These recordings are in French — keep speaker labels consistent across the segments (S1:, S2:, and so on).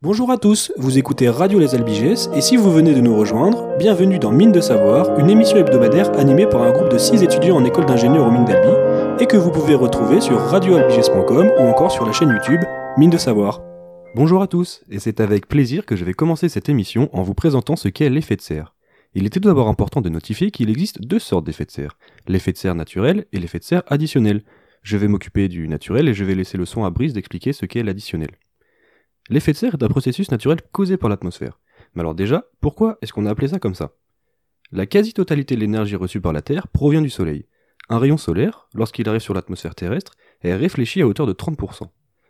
S1: Bonjour à tous, vous écoutez Radio Les Albiges et si vous venez de nous rejoindre, bienvenue dans Mine de Savoir, une émission hebdomadaire animée par un groupe de 6 étudiants en école d'ingénieur aux mines d'Albi et que vous pouvez retrouver sur radioalbiges.com ou encore sur la chaîne YouTube Mine de Savoir.
S2: Bonjour à tous, et c'est avec plaisir que je vais commencer cette émission en vous présentant ce qu'est l'effet de serre. Il était tout d'abord important de notifier qu'il existe deux sortes d'effets de serre, l'effet de serre naturel et l'effet de serre additionnel. Je vais m'occuper du naturel et je vais laisser le soin à Brice d'expliquer ce qu'est l'additionnel. L'effet de serre est un processus naturel causé par l'atmosphère. Mais alors déjà, pourquoi est-ce qu'on a appelé ça comme ça ? La quasi-totalité de l'énergie reçue par la Terre provient du Soleil. Un rayon solaire, lorsqu'il arrive sur l'atmosphère terrestre, est réfléchi à hauteur de 30%.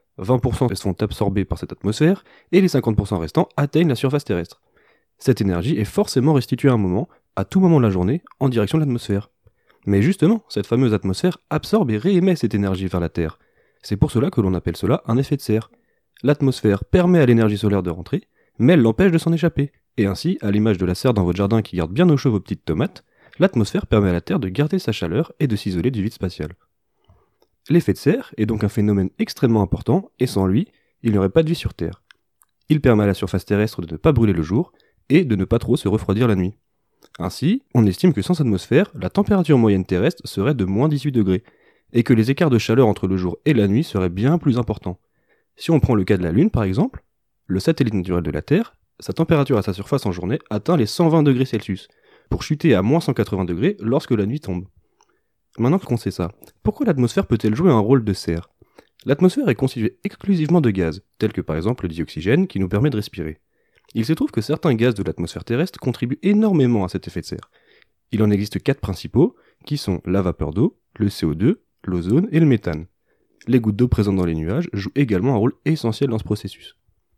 S2: 20% sont absorbés par cette atmosphère, et les 50% restants atteignent la surface terrestre. Cette énergie est forcément restituée à un moment, à tout moment de la journée, en direction de l'atmosphère. Mais justement, cette fameuse atmosphère absorbe et réémet cette énergie vers la Terre. C'est pour cela que l'on appelle cela un effet de serre. L'atmosphère permet à l'énergie solaire de rentrer, mais elle l'empêche de s'en échapper. Et ainsi, à l'image de la serre dans votre jardin qui garde bien au chaud vos petites tomates, l'atmosphère permet à la Terre de garder sa chaleur et de s'isoler du vide spatial. L'effet de serre est donc un phénomène extrêmement important, et sans lui, il n'y aurait pas de vie sur Terre. Il permet à la surface terrestre de ne pas brûler le jour, et de ne pas trop se refroidir la nuit. Ainsi, on estime que sans atmosphère, la température moyenne terrestre serait de moins 18 degrés, et que les écarts de chaleur entre le jour et la nuit seraient bien plus importants. Si on prend le cas de la Lune par exemple, le satellite naturel de la Terre, sa température à sa surface en journée atteint les 120 degrés Celsius, pour chuter à moins 180 degrés lorsque la nuit tombe. Maintenant qu'on sait ça, pourquoi l'atmosphère peut-elle jouer un rôle de serre ? L'atmosphère est constituée exclusivement de gaz, tels que par exemple le dioxygène qui nous permet de respirer. Il se trouve que certains gaz de l'atmosphère terrestre contribuent énormément à cet effet de serre. Il en existe 4 principaux, qui sont la vapeur d'eau, le CO2, l'ozone et le méthane. Les gouttes d'eau présentes dans les nuages jouent également un rôle essentiel dans ce processus.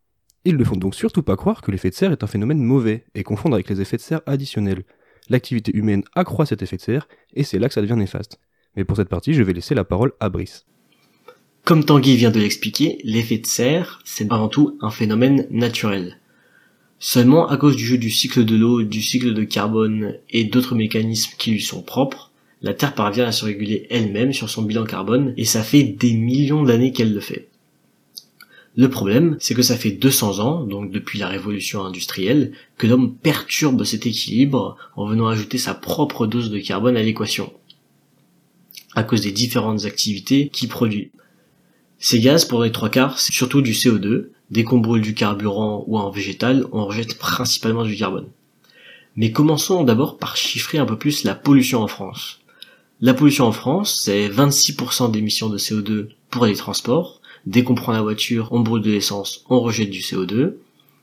S2: Il ne faut donc surtout pas croire que l'effet de serre est un phénomène mauvais et confondre avec les effets de serre additionnels. L'activité humaine accroît cet effet de serre et c'est là que ça devient néfaste. Mais pour cette partie, je vais laisser la parole à Brice.
S3: Comme Tanguy vient de l'expliquer, l'effet de serre, c'est avant tout un phénomène naturel. Seulement à cause du jeu du cycle de l'eau, du cycle de carbone et d'autres mécanismes qui lui sont propres, la Terre parvient à se réguler elle-même sur son bilan carbone et ça fait des millions d'années qu'elle le fait. Le problème, c'est que ça fait 200 ans, donc depuis la révolution industrielle, que l'homme perturbe cet équilibre en venant ajouter sa propre dose de carbone à l'équation, à cause des différentes activités qu'il produit. Ces gaz, pour les 3/4, c'est surtout du CO2, dès qu'on brûle du carburant ou un végétal, on rejette principalement du carbone. Mais commençons d'abord par chiffrer un peu plus la pollution en France. La pollution en France, c'est 26% d'émissions de CO2 pour les transports. Dès qu'on prend la voiture, on brûle de l'essence, on rejette du CO2.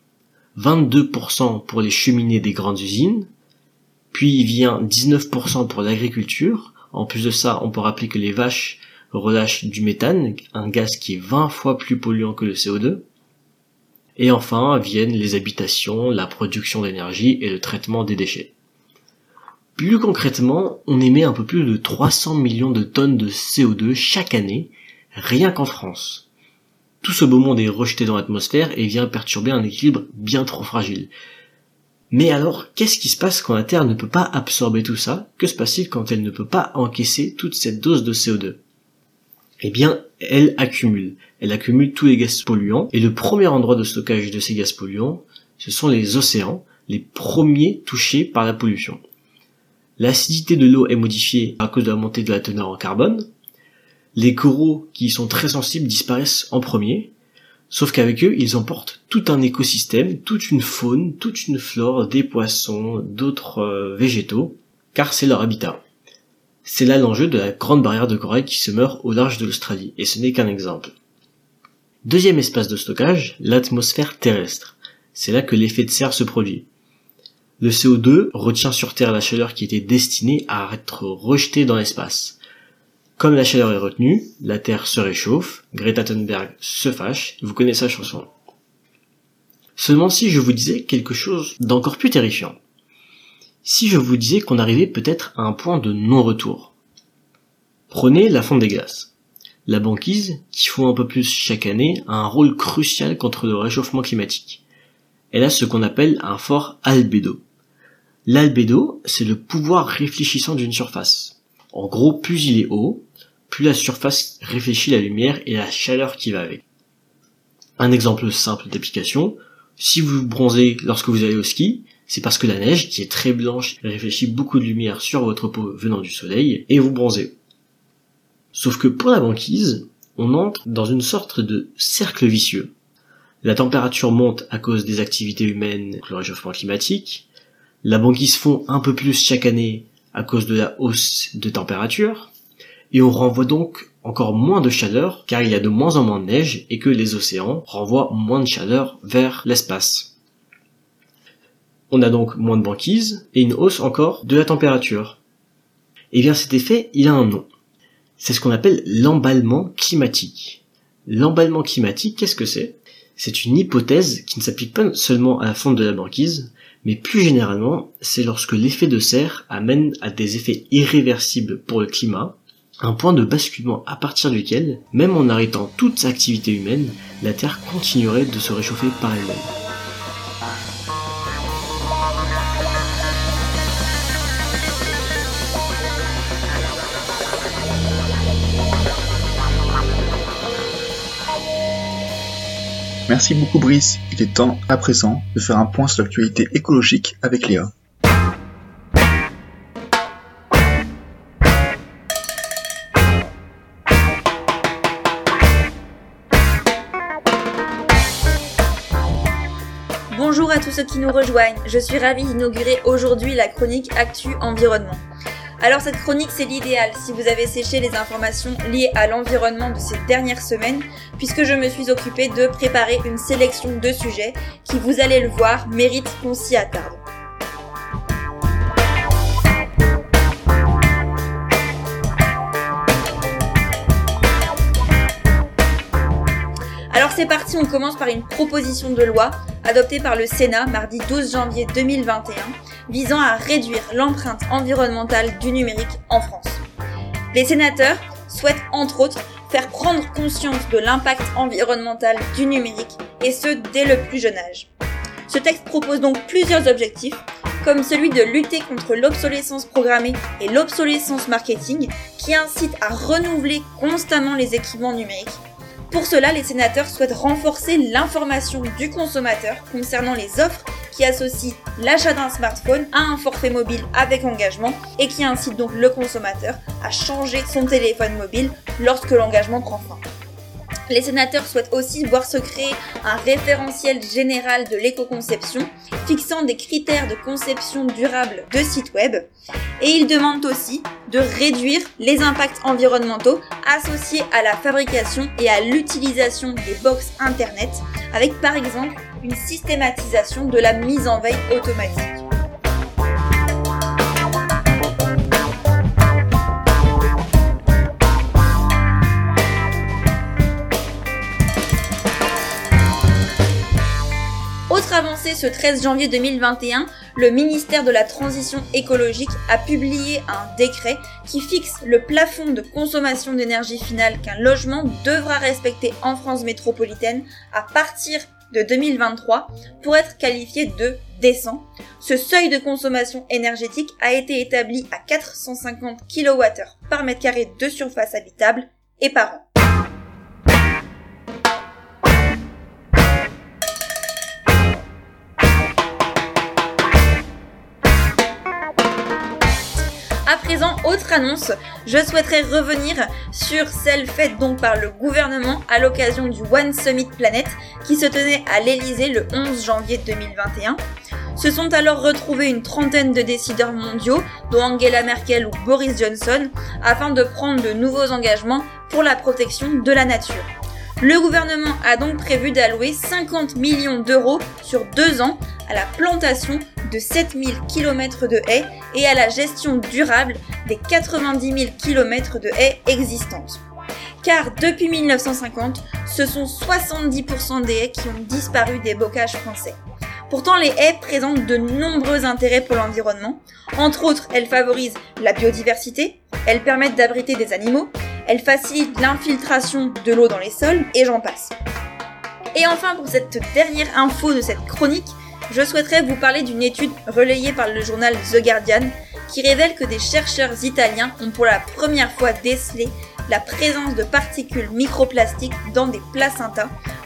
S3: 22% pour les cheminées des grandes usines. Puis il vient 19% pour l'agriculture. En plus de ça, on peut rappeler que les vaches relâchent du méthane, un gaz qui est 20 fois plus polluant que le CO2. Et enfin viennent les habitations, la production d'énergie et le traitement des déchets. Plus concrètement, on émet un peu plus de 300 millions de tonnes de CO2 chaque année, rien qu'en France. Tout ce beau monde est rejeté dans l'atmosphère et vient perturber un équilibre bien trop fragile. Mais alors, qu'est-ce qui se passe quand la Terre ne peut pas absorber tout ça ? Que se passe-t-il quand elle ne peut pas encaisser toute cette dose de CO2 ? Eh bien, elle accumule. Elle accumule tous les gaz polluants, et le premier endroit de stockage de ces gaz polluants, ce sont les océans, les premiers touchés par la pollution. L'acidité de l'eau est modifiée à cause de la montée de la teneur en carbone. Les coraux, qui sont très sensibles, disparaissent en premier. Sauf qu'avec eux, ils emportent tout un écosystème, toute une faune, toute une flore, des poissons, d'autres végétaux, car c'est leur habitat. C'est là l'enjeu de la grande barrière de corail qui se meurt au large de l'Australie, et ce n'est qu'un exemple. Deuxième espace de stockage, l'atmosphère terrestre. C'est là que l'effet de serre se produit. Le CO2 retient sur Terre la chaleur qui était destinée à être rejetée dans l'espace. Comme la chaleur est retenue, la Terre se réchauffe, Greta Thunberg se fâche, vous connaissez la chanson. Seulement si je vous disais quelque chose d'encore plus terrifiant. Si je vous disais qu'on arrivait peut-être à un point de non-retour. Prenez la fonte des glaces. La banquise, qui fond un peu plus chaque année, a un rôle crucial contre le réchauffement climatique. Elle a ce qu'on appelle un fort albédo. L'albédo, c'est le pouvoir réfléchissant d'une surface. En gros, plus il est haut, plus la surface réfléchit la lumière et la chaleur qui va avec. Un exemple simple d'application, si vous bronzez lorsque vous allez au ski, c'est parce que la neige, qui est très blanche, réfléchit beaucoup de lumière sur votre peau venant du soleil, et vous bronzez. Sauf que pour la banquise, on entre dans une sorte de cercle vicieux. La température monte à cause des activités humaines, le réchauffement climatique. La banquise fond un peu plus chaque année à cause de la hausse de température. Et on renvoie donc encore moins de chaleur car il y a de moins en moins de neige et que les océans renvoient moins de chaleur vers l'espace. On a donc moins de banquise et une hausse encore de la température. Et bien cet effet, il a un nom. C'est ce qu'on appelle l'emballement climatique. L'emballement climatique, qu'est-ce que c'est ? C'est une hypothèse qui ne s'applique pas seulement à la fonte de la banquise, mais plus généralement, c'est lorsque l'effet de serre amène à des effets irréversibles pour le climat, un point de basculement à partir duquel, même en arrêtant toute activité humaine, la Terre continuerait de se réchauffer par elle-même.
S4: Merci beaucoup Brice, il est temps à présent de faire un point sur l'actualité écologique avec Léa.
S5: Bonjour à tous ceux qui nous rejoignent, je suis ravie d'inaugurer aujourd'hui la chronique Actu Environnement. Alors cette chronique c'est l'idéal si vous avez séché les informations liées à l'environnement de ces dernières semaines, puisque je me suis occupée de préparer une sélection de sujets qui, vous allez le voir, méritent qu'on s'y attarde. Alors c'est parti, on commence par une proposition de loi adoptée par le Sénat mardi 12 janvier 2021 visant à réduire l'empreinte environnementale du numérique en France. Les sénateurs souhaitent entre autres faire prendre conscience de l'impact environnemental du numérique et ce dès le plus jeune âge. Ce texte propose donc plusieurs objectifs comme celui de lutter contre l'obsolescence programmée et l'obsolescence marketing qui incite à renouveler constamment les équipements numériques. Pour cela, les sénateurs souhaitent renforcer l'information du consommateur concernant les offres qui associent l'achat d'un smartphone à un forfait mobile avec engagement et qui incitent donc le consommateur à changer son téléphone mobile lorsque l'engagement prend fin. Les sénateurs souhaitent aussi voir se créer un référentiel général de l'éco-conception fixant des critères de conception durable de sites web et ils demandent aussi de réduire les impacts environnementaux associés à la fabrication et à l'utilisation des box internet avec par exemple une systématisation de la mise en veille automatique. Autre avancée, ce 13 janvier 2021, le ministère de la Transition écologique a publié un décret qui fixe le plafond de consommation d'énergie finale qu'un logement devra respecter en France métropolitaine à partir de 2023 pour être qualifié de décent. Ce seuil de consommation énergétique a été établi à 450 kWh par mètre carré de surface habitable et par an. À présent, autre annonce, je souhaiterais revenir sur celle faite donc par le gouvernement à l'occasion du One Summit Planet qui se tenait à l'Elysée le 11 janvier 2021. Se sont alors retrouvés une trentaine de décideurs mondiaux, dont Angela Merkel ou Boris Johnson, afin de prendre de nouveaux engagements pour la protection de la nature. Le gouvernement a donc prévu d'allouer 50 millions d'euros sur 2 ans à la plantation de 7000 km de haies et à la gestion durable des 90 000 km de haies existantes. Car depuis 1950, ce sont 70% des haies qui ont disparu des bocages français. Pourtant, les haies présentent de nombreux intérêts pour l'environnement. Entre autres, elles favorisent la biodiversité, elles permettent d'abriter des animaux, elles facilitent l'infiltration de l'eau dans les sols, et j'en passe. Et enfin, pour cette dernière info de cette chronique, je souhaiterais vous parler d'une étude relayée par le journal The Guardian qui révèle que des chercheurs italiens ont pour la première fois décelé la présence de particules microplastiques dans des placentas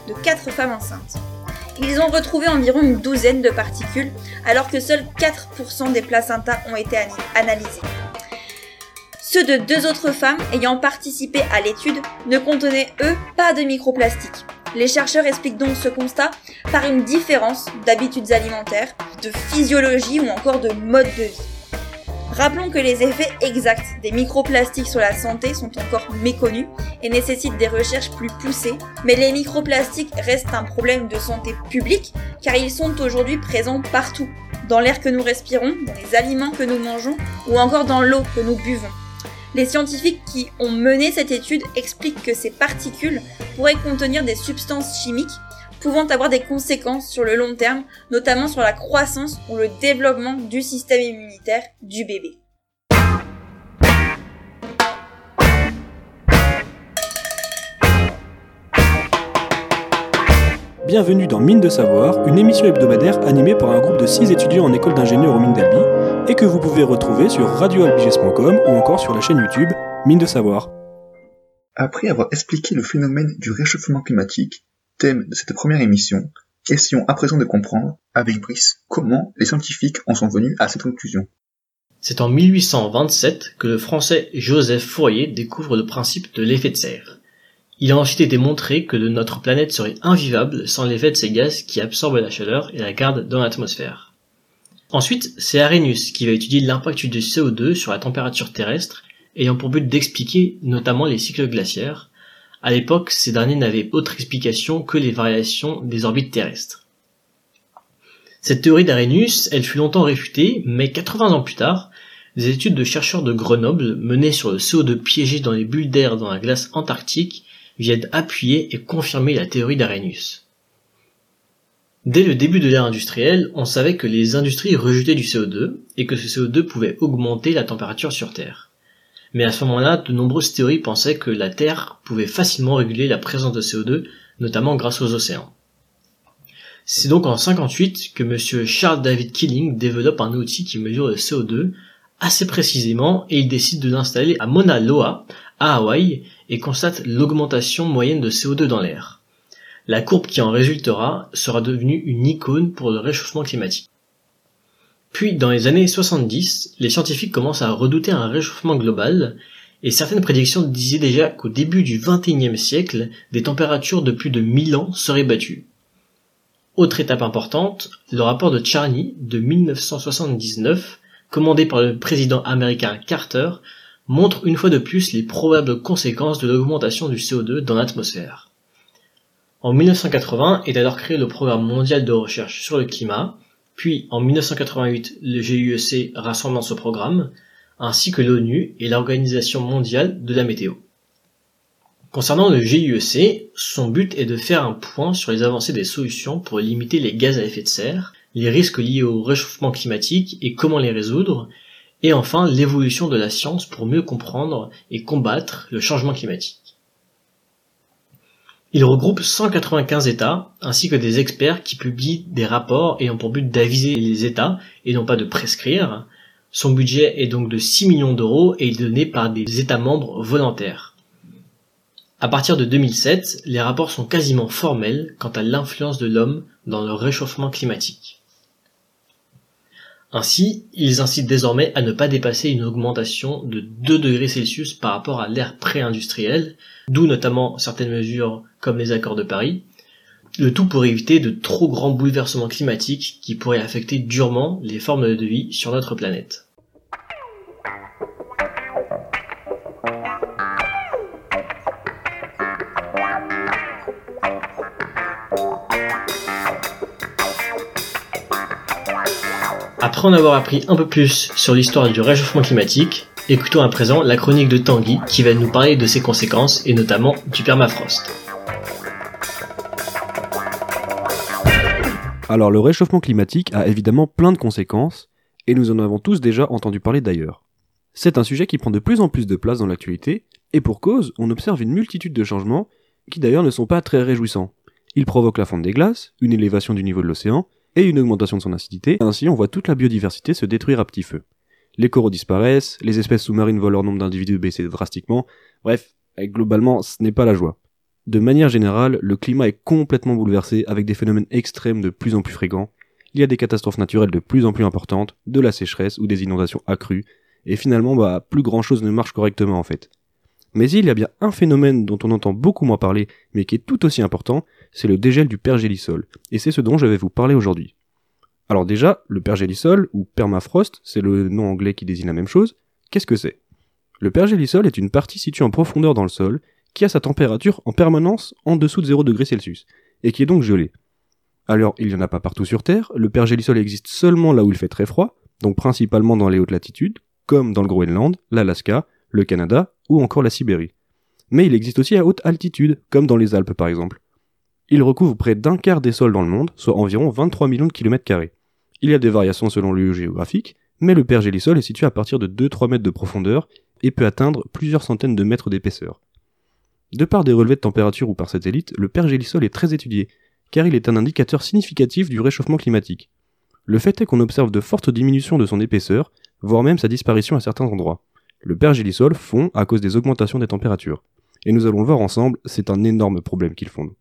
S5: de 4 femmes enceintes. Ils ont retrouvé environ une douzaine de particules, alors que seuls 4% des placentas ont été analysés. Ceux de 2 autres femmes ayant participé à l'étude ne contenaient, eux, pas de microplastiques. Les chercheurs expliquent donc ce constat par une différence d'habitudes alimentaires, de physiologie ou encore de mode de vie. Rappelons que les effets exacts des microplastiques sur la santé sont encore méconnus et nécessitent des recherches plus poussées, mais les microplastiques restent un problème de santé publique car ils sont aujourd'hui présents partout, dans l'air que nous respirons, dans les aliments que nous mangeons ou encore dans l'eau que nous buvons. Les scientifiques qui ont mené cette étude expliquent que ces particules pourraient contenir des substances chimiques pouvant avoir des conséquences sur le long terme, notamment sur la croissance ou le développement du système immunitaire du bébé.
S1: Bienvenue dans Mine de Savoir, une émission hebdomadaire animée par un groupe de 6 étudiants en école d'ingénieur aux mines d'Albi et que vous pouvez retrouver sur radioalbiges.com ou encore sur la chaîne YouTube Mine de Savoir.
S4: Après avoir expliqué le phénomène du réchauffement climatique, thème de cette première émission, question à présent de comprendre, avec Brice, comment les scientifiques en sont venus à cette conclusion.
S3: C'est en 1827 que le français Joseph Fourier découvre le principe de l'effet de serre. Il a ensuite été montré que notre planète serait invivable sans l'effet de ces gaz qui absorbent la chaleur et la gardent dans l'atmosphère. Ensuite, c'est Arrhenius qui va étudier l'impact du CO2 sur la température terrestre, ayant pour but d'expliquer notamment les cycles glaciaires. À l'époque, ces derniers n'avaient autre explication que les variations des orbites terrestres. Cette théorie d'Arrhenius, elle fut longtemps réfutée, mais 80 ans plus tard, des études de chercheurs de Grenoble menées sur le CO2 piégé dans les bulles d'air dans la glace antarctique viennent appuyer et confirmer la théorie d'Arrhenius. Dès le début de l'ère industrielle, on savait que les industries rejetaient du CO2 et que ce CO2 pouvait augmenter la température sur Terre. Mais à ce moment-là, de nombreuses théories pensaient que la Terre pouvait facilement réguler la présence de CO2, notamment grâce aux océans. C'est donc en 1958 que M. Charles David Keeling développe un outil qui mesure le CO2 assez précisément et il décide de l'installer à Mauna Loa, à Hawaï, et constate l'augmentation moyenne de CO2 dans l'air. La courbe qui en résultera sera devenue une icône pour le réchauffement climatique. Puis, dans les années 70, les scientifiques commencent à redouter un réchauffement global, et certaines prédictions disaient déjà qu'au début du XXIe siècle, des températures de plus de 1000 ans seraient battues. Autre étape importante, le rapport de Charney de 1979, commandé par le président américain Carter, montre une fois de plus les probables conséquences de l'augmentation du CO2 dans l'atmosphère. En 1980 est alors créé le Programme mondial de recherche sur le climat, puis en 1988 le GIEC rassemble dans ce programme, ainsi que l'ONU et l'Organisation mondiale de la météo. Concernant le GIEC, son but est de faire un point sur les avancées des solutions pour limiter les gaz à effet de serre, les risques liés au réchauffement climatique et comment les résoudre, et enfin l'évolution de la science pour mieux comprendre et combattre le changement climatique. Il regroupe 195 États, ainsi que des experts qui publient des rapports ayant pour but d'aviser les États, et non pas de prescrire. Son budget est donc de 6 millions d'euros et est donné par des États membres volontaires. À partir de 2007, les rapports sont quasiment formels quant à l'influence de l'homme dans le réchauffement climatique. Ainsi, ils incitent désormais à ne pas dépasser une augmentation de 2 degrés Celsius par rapport à l'ère pré-industrielle, d'où notamment certaines mesures comme les accords de Paris, le tout pour éviter de trop grands bouleversements climatiques qui pourraient affecter durement les formes de vie sur notre planète. Après en avoir appris un peu plus sur l'histoire du réchauffement climatique, écoutons à présent la chronique de Tanguy qui va nous parler de ses conséquences et notamment du permafrost.
S2: Alors le réchauffement climatique a évidemment plein de conséquences, et nous en avons tous déjà entendu parler d'ailleurs. C'est un sujet qui prend de plus en plus de place dans l'actualité, et pour cause, on observe une multitude de changements qui d'ailleurs ne sont pas très réjouissants. Ils provoquent la fonte des glaces, une élévation du niveau de l'océan, et une augmentation de son acidité, ainsi on voit toute la biodiversité se détruire à petit feu. Les coraux disparaissent, les espèces sous-marines voient leur nombre d'individus baisser drastiquement, bref, globalement ce n'est pas la joie. De manière générale, le climat est complètement bouleversé avec des phénomènes extrêmes de plus en plus fréquents. Il y a des catastrophes naturelles de plus en plus importantes, de la sécheresse ou des inondations accrues, et finalement, plus grand chose ne marche correctement en fait. Mais il y a bien un phénomène dont on entend beaucoup moins parler, mais qui est tout aussi important, c'est le dégel du pergélisol, et c'est ce dont je vais vous parler aujourd'hui. Alors déjà, le pergélisol, ou permafrost, c'est le nom anglais qui désigne la même chose, qu'est-ce que c'est ? Le pergélisol est une partie située en profondeur dans le sol, qui a sa température en permanence en dessous de 0 degrés Celsius, et qui est donc gelée. Alors, il n'y en a pas partout sur Terre, le pergélisol existe seulement là où il fait très froid, donc principalement dans les hautes latitudes, comme dans le Groenland, l'Alaska, le Canada ou encore la Sibérie. Mais il existe aussi à haute altitude, comme dans les Alpes par exemple. Il recouvre près d'un quart des sols dans le monde, soit environ 23 millions de km². Il y a des variations selon le lieu géographique, mais le pergélisol est situé à partir de 2-3 mètres de profondeur et peut atteindre plusieurs centaines de mètres d'épaisseur. De par des relevés de température ou par satellite, le pergélisol est très étudié, car il est un indicateur significatif du réchauffement climatique. Le fait est qu'on observe de fortes diminutions de son épaisseur, voire même sa disparition à certains endroits. Le pergélisol fond à cause des augmentations des températures. Et nous allons le voir ensemble, c'est un énorme problème qu'il fonde.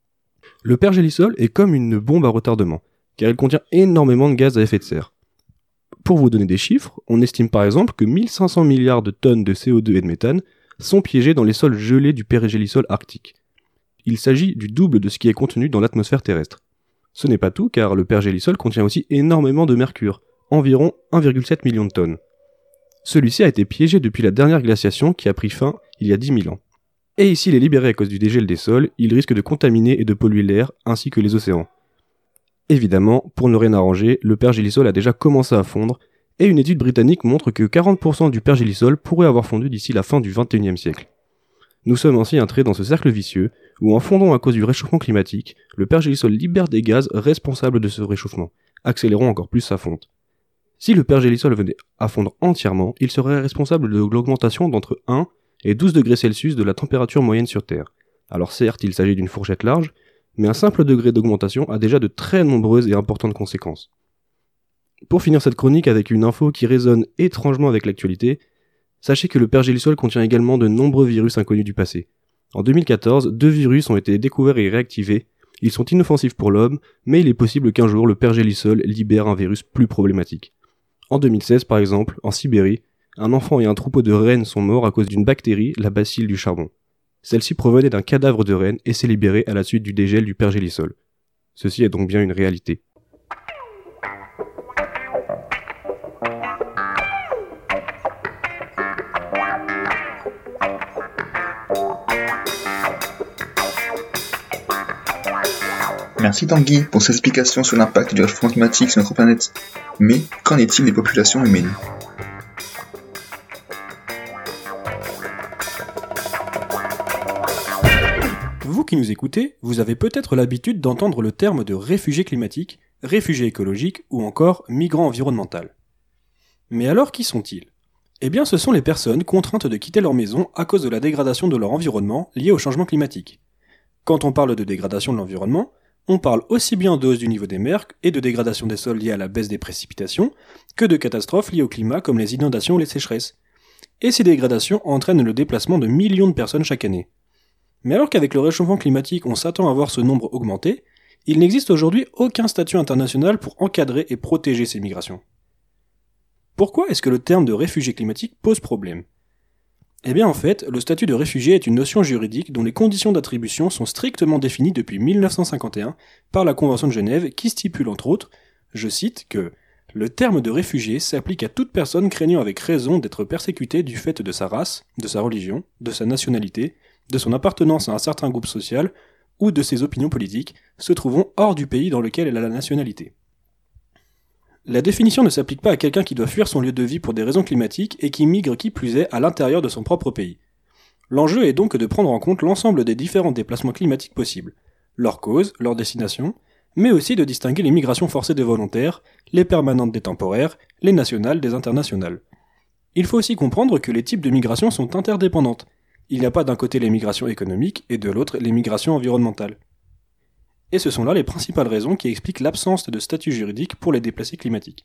S2: Le pergélisol est comme une bombe à retardement, car il contient énormément de gaz à effet de serre. Pour vous donner des chiffres, on estime par exemple que 1500 milliards de tonnes de CO2 et de méthane sont piégés dans les sols gelés du pergélisol arctique. Il s'agit du double de ce qui est contenu dans l'atmosphère terrestre. Ce n'est pas tout, car le pergélisol contient aussi énormément de mercure, environ 1,7 million de tonnes. Celui-ci a été piégé depuis la dernière glaciation qui a pris fin il y a 10 000 ans. Et s'il est libéré à cause du dégel des sols, il risque de contaminer et de polluer l'air ainsi que les océans. Évidemment, pour ne rien arranger, le pergélisol a déjà commencé à fondre, et une étude britannique montre que 40% du pergélisol pourrait avoir fondu d'ici la fin du XXIe siècle. Nous sommes ainsi entrés dans ce cercle vicieux, où en fondant à cause du réchauffement climatique, le pergélisol libère des gaz responsables de ce réchauffement, accélérant encore plus sa fonte. Si le pergélisol venait à fondre entièrement, il serait responsable de l'augmentation d'entre 1 et 12 degrés Celsius de la température moyenne sur Terre. Alors certes, il s'agit d'une fourchette large, mais un simple degré d'augmentation a déjà de très nombreuses et importantes conséquences. Pour finir cette chronique avec une info qui résonne étrangement avec l'actualité, sachez que le pergélisol contient également de nombreux virus inconnus du passé. En 2014, 2 virus ont été découverts et réactivés. Ils sont inoffensifs pour l'homme, mais il est possible qu'un jour le pergélisol libère un virus plus problématique. En 2016, par exemple, en Sibérie, un enfant et un troupeau de rennes sont morts à cause d'une bactérie, la bacille du charbon. Celle-ci provenait d'un cadavre de renne et s'est libérée à la suite du dégel du pergélisol. Ceci est donc bien une réalité.
S4: Merci Tanguy pour ces explications sur l'impact du réchauffement climatique sur notre planète. Mais qu'en est-il des populations humaines ?
S1: Vous qui nous écoutez, vous avez peut-être l'habitude d'entendre le terme de réfugié climatique, réfugié écologique ou encore migrant environnemental. Mais alors qui sont-ils ? Eh bien ce sont les personnes contraintes de quitter leur maison à cause de la dégradation de leur environnement liée au changement climatique. Quand on parle de dégradation de l'environnement, on parle aussi bien de hausse du niveau des mers et de dégradation des sols liés à la baisse des précipitations, que de catastrophes liées au climat comme les inondations ou les sécheresses. Et ces dégradations entraînent le déplacement de millions de personnes chaque année. Mais alors qu'avec le réchauffement climatique on s'attend à voir ce nombre augmenter, il n'existe aujourd'hui aucun statut international pour encadrer et protéger ces migrations. Pourquoi est-ce que le terme de réfugié climatique pose problème ? Eh bien en fait, le statut de réfugié est une notion juridique dont les conditions d'attribution sont strictement définies depuis 1951 par la Convention de Genève qui stipule entre autres, je cite, que « le terme de réfugié s'applique à toute personne craignant avec raison d'être persécutée du fait de sa race, de sa religion, de sa nationalité, de son appartenance à un certain groupe social ou de ses opinions politiques, se trouvant hors du pays dans lequel elle a la nationalité. » La définition ne s'applique pas à quelqu'un qui doit fuir son lieu de vie pour des raisons climatiques et qui migre qui plus est à l'intérieur de son propre pays. L'enjeu est donc de prendre en compte l'ensemble des différents déplacements climatiques possibles, leurs causes, leurs destinations, mais aussi de distinguer les migrations forcées des volontaires, les permanentes des temporaires, les nationales des internationales. Il faut aussi comprendre que les types de migrations sont interdépendantes. Il n'y a pas d'un côté les migrations économiques et de l'autre les migrations environnementales. Et ce sont là les principales raisons qui expliquent l'absence de statut juridique pour les déplacés climatiques.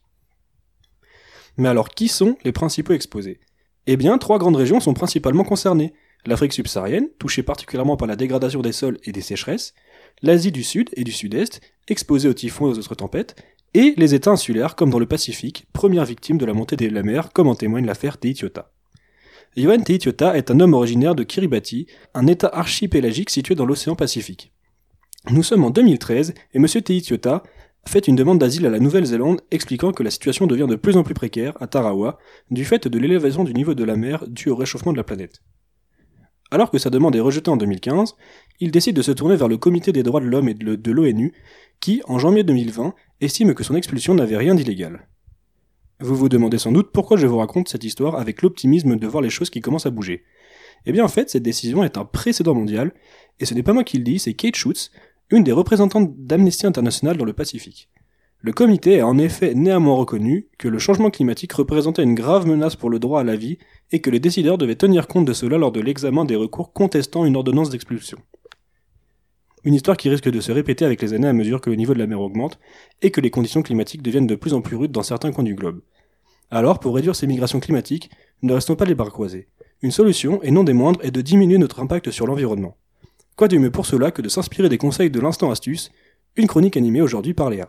S1: Mais alors qui sont les principaux exposés ? Eh bien, 3 grandes régions sont principalement concernées, l'Afrique subsaharienne, touchée particulièrement par la dégradation des sols et des sécheresses, l'Asie du Sud et du Sud-Est, exposée aux typhons et aux autres tempêtes, et les États insulaires comme dans le Pacifique, première victime de la montée de la mer, comme en témoigne l'affaire Teitiota. Yohan Teitiota est un homme originaire de Kiribati, un État archipélagique situé dans l'océan Pacifique. Nous sommes en 2013 et M. Teitiota fait une demande d'asile à la Nouvelle-Zélande expliquant que la situation devient de plus en plus précaire à Tarawa du fait de l'élévation du niveau de la mer due au réchauffement de la planète. Alors que sa demande est rejetée en 2015, il décide de se tourner vers le Comité des droits de l'homme et de l'ONU qui, en janvier 2020, estime que son expulsion n'avait rien d'illégal. Vous vous demandez sans doute pourquoi je vous raconte cette histoire avec l'optimisme de voir les choses qui commencent à bouger. Eh bien en fait, cette décision est un précédent mondial, et ce n'est pas moi qui le dis, c'est Kate Schutz, une des représentantes d'Amnesty International dans le Pacifique. Le comité a en effet néanmoins reconnu que le changement climatique représentait une grave menace pour le droit à la vie et que les décideurs devaient tenir compte de cela lors de l'examen des recours contestant une ordonnance d'expulsion. Une histoire qui risque de se répéter avec les années à mesure que le niveau de la mer augmente et que les conditions climatiques deviennent de plus en plus rudes dans certains coins du globe. Alors, pour réduire ces migrations climatiques, ne restons pas les bras croisés. Une solution, et non des moindres, est de diminuer notre impact sur l'environnement. Quoi de mieux pour cela que de s'inspirer des conseils de l'Instant Astuce, une chronique animée aujourd'hui par Léa.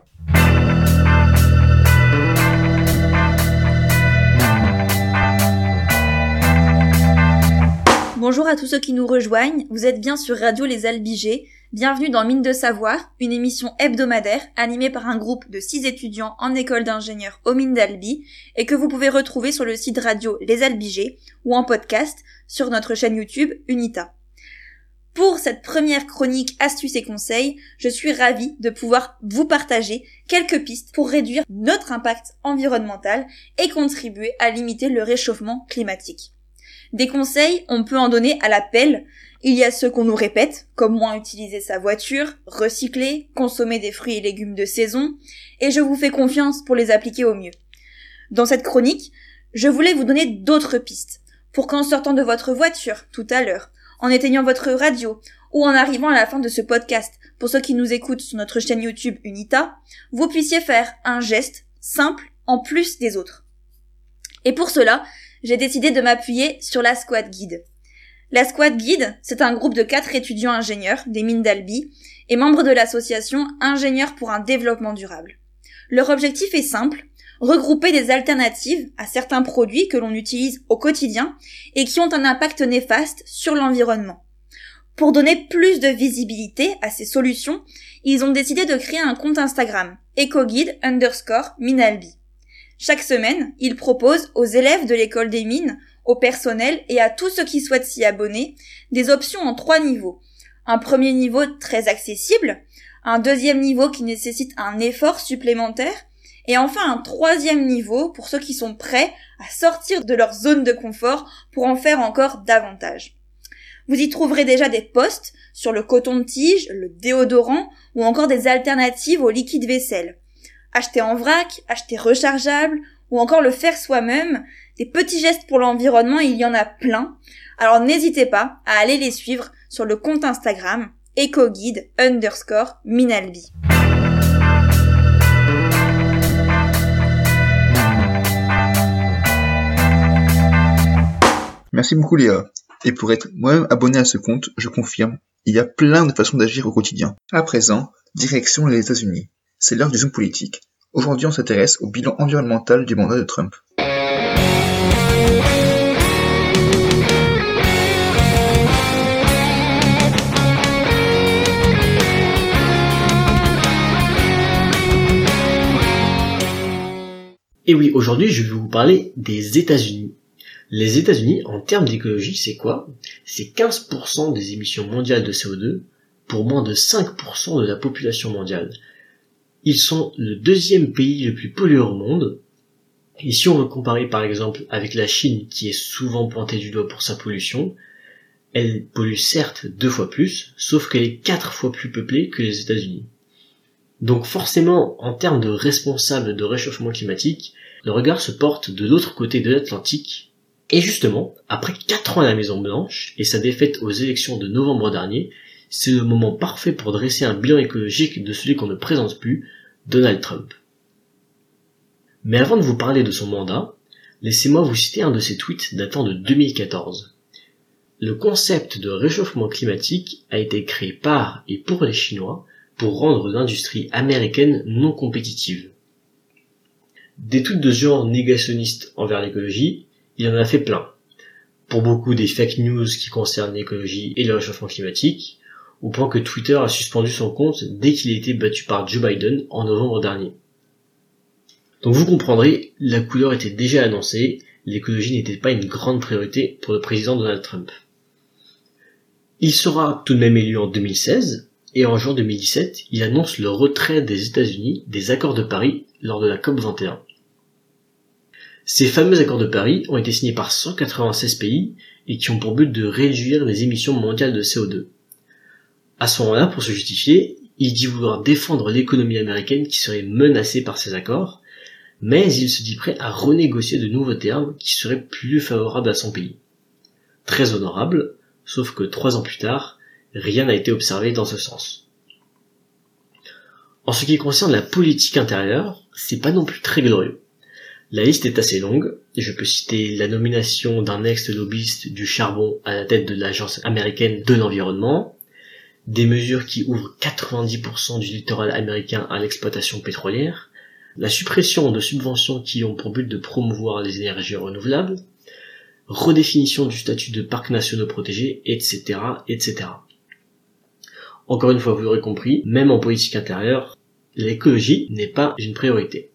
S5: Bonjour à tous ceux qui nous rejoignent, vous êtes bien sur Radio Les Albigés, bienvenue dans Mine de Savoir, une émission hebdomadaire animée par un groupe de 6 étudiants en école d'ingénieurs aux mines d'Albi et que vous pouvez retrouver sur le site Radio Les Albigés ou en podcast sur notre chaîne YouTube Unita. Pour cette première chronique astuces et conseils, je suis ravie de pouvoir vous partager quelques pistes pour réduire notre impact environnemental et contribuer à limiter le réchauffement climatique. Des conseils, on peut en donner à l'appel. Il y a ceux qu'on nous répète, comme moins utiliser sa voiture, recycler, consommer des fruits et légumes de saison, et je vous fais confiance pour les appliquer au mieux. Dans cette chronique, je voulais vous donner d'autres pistes, pour qu'en sortant de votre voiture, tout à l'heure, en éteignant votre radio, ou en arrivant à la fin de ce podcast, pour ceux qui nous écoutent sur notre chaîne YouTube Unita, vous puissiez faire un geste simple en plus des autres. Et pour cela, j'ai décidé de m'appuyer sur la Squad Guide. La Squad Guide, c'est un groupe de 4 étudiants ingénieurs des mines d'Albi et membres de l'association Ingénieurs pour un développement durable. Leur objectif est simple, regrouper des alternatives à certains produits que l'on utilise au quotidien et qui ont un impact néfaste sur l'environnement. Pour donner plus de visibilité à ces solutions, ils ont décidé de créer un compte Instagram, ecoguide_minalbi. Chaque semaine, ils proposent aux élèves de l'école des mines, au personnel et à tous ceux qui souhaitent s'y abonner, des options en 3 niveaux. Un premier niveau très accessible, un deuxième niveau qui nécessite un effort supplémentaire, et enfin un 3e niveau pour ceux qui sont prêts à sortir de leur zone de confort pour en faire encore davantage. Vous y trouverez déjà des posts sur le coton de tige, le déodorant ou encore des alternatives au liquide vaisselle. Acheter en vrac, acheter rechargeable ou encore le faire soi-même, des petits gestes pour l'environnement, il y en a plein. Alors n'hésitez pas à aller les suivre sur le compte Instagram ecoguide_minalbi.
S4: Merci beaucoup Léa. Et pour être moi-même abonné à ce compte, je confirme, il y a plein de façons d'agir au quotidien. À présent, direction les États-Unis. C'est l'heure du zoom politique. Aujourd'hui, on s'intéresse au bilan environnemental du mandat de Trump.
S3: Et oui, aujourd'hui, je vais vous parler des États-Unis. Les États-Unis, en termes d'écologie, c'est quoi ? C'est 15% des émissions mondiales de CO2 pour moins de 5% de la population mondiale. Ils sont le 2e pays le plus pollueur au monde. Et si on veut comparer par exemple avec la Chine, qui est souvent pointée du doigt pour sa pollution, elle pollue certes 2 fois plus, sauf qu'elle est 4 fois plus peuplée que les États-Unis. Donc forcément, en termes de responsables de réchauffement climatique, le regard se porte de l'autre côté de l'Atlantique. Et justement, après 4 ans à la Maison Blanche et sa défaite aux élections de novembre dernier, c'est le moment parfait pour dresser un bilan écologique de celui qu'on ne présente plus, Donald Trump. Mais avant de vous parler de son mandat, laissez-moi vous citer un de ses tweets datant de 2014. Le concept de réchauffement climatique a été créé par et pour les Chinois pour rendre l'industrie américaine non compétitive. D'études de genre négationnistes envers l'écologie, il en a fait plein. Pour beaucoup des fake news qui concernent l'écologie et le réchauffement climatique, au point que Twitter a suspendu son compte dès qu'il a été battu par Joe Biden en novembre dernier. Donc vous comprendrez, la couleur était déjà annoncée, l'écologie n'était pas une grande priorité pour le président Donald Trump. Il sera tout de même élu en 2016, et en juin 2017, il annonce le retrait des États-Unis des accords de Paris lors de la COP21. Ces fameux accords de Paris ont été signés par 196 pays et qui ont pour but de réduire les émissions mondiales de CO2. À ce moment-là, pour se justifier, il dit vouloir défendre l'économie américaine qui serait menacée par ces accords, mais il se dit prêt à renégocier de nouveaux termes qui seraient plus favorables à son pays. Très honorable, sauf que 3 ans plus tard, rien n'a été observé dans ce sens. En ce qui concerne la politique intérieure, c'est pas non plus très glorieux. La liste est assez longue, et je peux citer la nomination d'un ex-lobbyiste du charbon à la tête de l'Agence américaine de l'environnement, des mesures qui ouvrent 90% du littoral américain à l'exploitation pétrolière, la suppression de subventions qui ont pour but de promouvoir les énergies renouvelables, redéfinition du statut de parcs nationaux protégés, etc., etc. Encore une fois, vous l'aurez compris, même en politique intérieure, l'écologie n'est pas une priorité.